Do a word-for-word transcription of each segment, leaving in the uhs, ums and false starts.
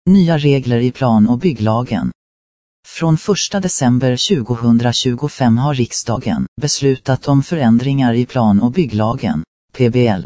Nya regler i plan- och bygglagen. Från första december tjugohundratjugofem har riksdagen beslutat om förändringar i plan- och bygglagen, P B L.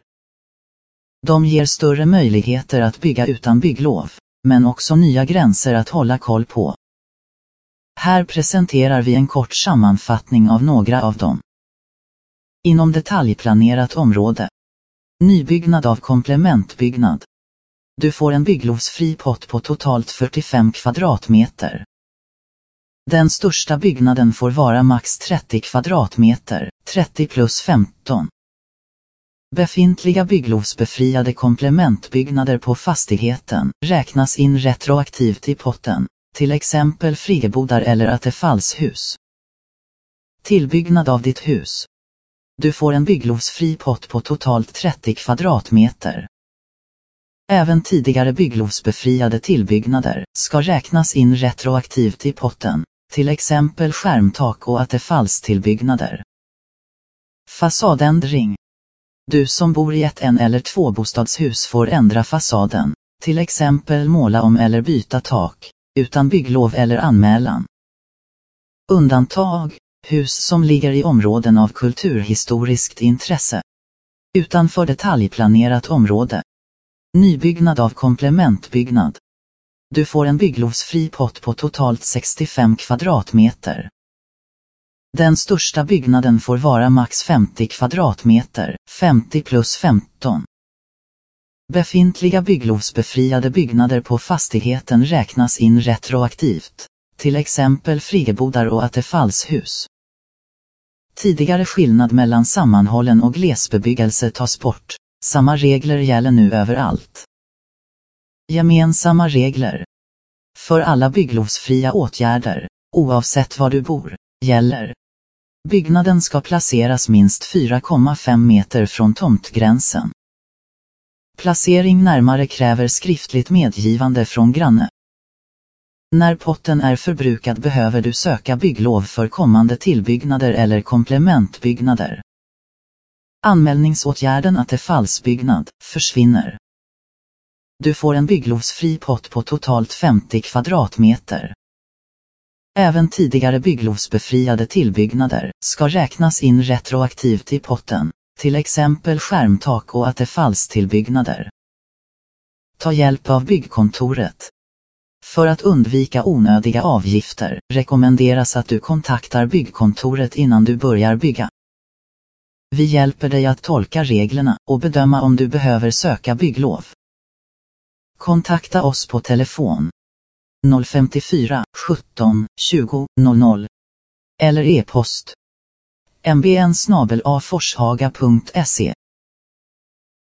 De ger större möjligheter att bygga utan bygglov, men också nya gränser att hålla koll på. Här presenterar vi en kort sammanfattning av några av dem. Inom detaljplanerat område. Nybyggnad av komplementbyggnad. Du får en bygglovsfri pott på totalt fyrtiofem kvadratmeter. Den största byggnaden får vara max trettio kvadratmeter, trettio plus femton. Befintliga bygglovsbefriade komplementbyggnader på fastigheten räknas in retroaktivt i potten, till exempel friggebodar eller attefallshus. Tillbyggnad av ditt hus. Du får en bygglovsfri pott på totalt trettio kvadratmeter. Även tidigare bygglovsbefriade tillbyggnader ska räknas in retroaktivt i potten, till exempel skärmtak och attefallstillbyggnader. Fasadändring. Du som bor i ett en- eller tvåbostadshus får ändra fasaden, till exempel måla om eller byta tak, utan bygglov eller anmälan. Undantag. Hus som ligger i områden av kulturhistoriskt intresse. Utanför detaljplanerat område. Nybyggnad av komplementbyggnad. Du får en bygglovsfri pott på totalt sextiofem kvadratmeter. Den största byggnaden får vara max femtio kvadratmeter, femtio plus femton. Befintliga bygglovsbefriade byggnader på fastigheten räknas in retroaktivt, till exempel friggebodar och attefallshus. Tidigare skillnad mellan sammanhållen och glesbebyggelse tas bort. Samma regler gäller nu överallt. Gemensamma regler. För alla bygglovsfria åtgärder, oavsett var du bor, gäller. Byggnaden ska placeras minst fyra komma fem meter från tomtgränsen. Placering närmare kräver skriftligt medgivande från granne. När potten är förbrukad behöver du söka bygglov för kommande tillbyggnader eller komplementbyggnader. Anmälningsåtgärden attefallsbyggnad försvinner. Du får en bygglovsfri pott på totalt femtio kvadratmeter. Även tidigare bygglovsbefriade tillbyggnader ska räknas in retroaktivt i potten, till exempel skärmtak och attefallstillbyggnader. Ta hjälp av byggkontoret. För att undvika onödiga avgifter rekommenderas att du kontaktar byggkontoret innan du börjar bygga. Vi hjälper dig att tolka reglerna och bedöma om du behöver söka bygglov. Kontakta oss på telefon noll fem fyra sjutton tjugo noll noll eller e-post m b n snabel a forshaga punkt se.